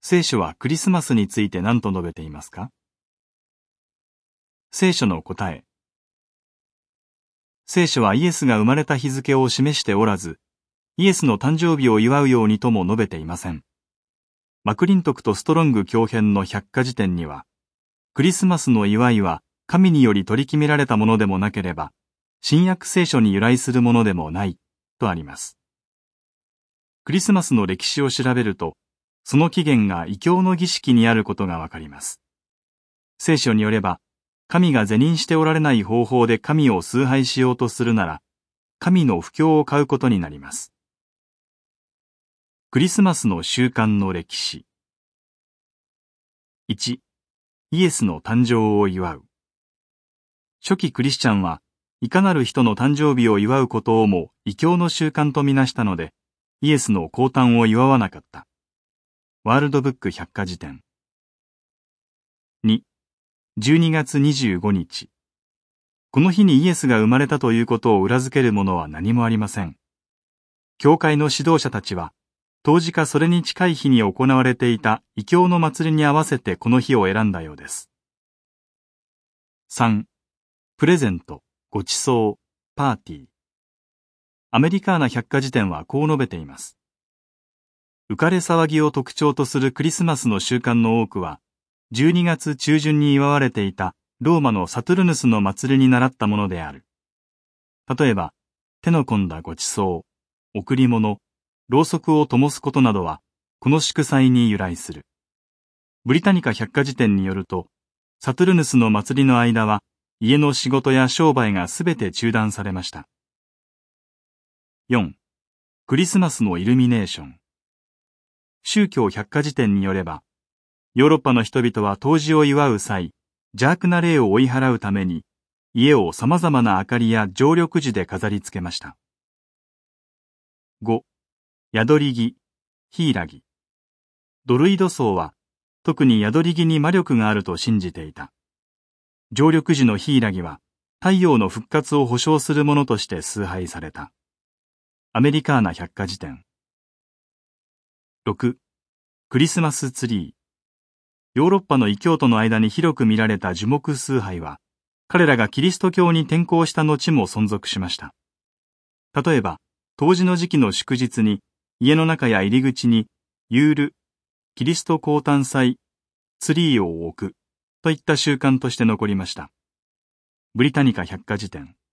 聖書はクリスマスについて何と述べていますか？聖書の答え。聖書はイエスが生まれた日付を示しておらず、イエスの誕生日を祝うようにとも述べていません。マクリントクとストロング教編の百科事典には、クリスマスの祝いは神により取り決められたものでもなければ、新約聖書に由来するものでもない、とあります。クリスマスの歴史を調べると、その起源が異教の儀式にあることがわかります。聖書によれば、神が是認しておられない方法で神を崇拝しようとするなら、神の布教を買うことになります。クリスマスの習慣の歴史。1、イエスの誕生を祝う。初期クリスチャンはいかなる人の誕生日を祝うことをも異教の習慣とみなしたので、イエスの降誕を祝わなかった。ワールドブック百科事典。2、12月25日。この日にイエスが生まれたということを裏付けるものは何もありません。教会の指導者たちは、当時かそれに近い日に行われていた異教の祭りに合わせてこの日を選んだようです。3、プレゼント、ご馳走、パーティー。アメリカーナ百科事典はこう述べています。浮かれ騒ぎを特徴とするクリスマスの習慣の多くは、12月中旬に祝われていたローマのサトゥルヌスの祭りに倣ったものである。例えば、手の込んだご馳走、贈り物、ろうそくを灯すことなどは、この祝祭に由来する。ブリタニカ百科事典によると、サトゥルヌスの祭りの間は、家の仕事や商売がすべて中断されました。4. クリスマスのイルミネーション。宗教百科事典によれば、ヨーロッパの人々は冬至を祝う際、邪悪な霊を追い払うために、家を様々な明かりや常緑樹で飾り付けました。5. 宿り木、ヒイラギ。ドルイド層は、特に宿り木に魔力があると信じていた。常緑樹のヒイラギは、太陽の復活を保証するものとして崇拝された。アメリカーナ百科事典。6. クリスマスツリー。ヨーロッパの異教徒の間に広く見られた樹木崇拝は、彼らがキリスト教に転向した後も存続しました。例えば、冬至の時期の祝日に、家の中や入り口に、ユール、キリスト降誕祭、ツリーを置く、といった習慣として残りました。ブリタニカ百科事典。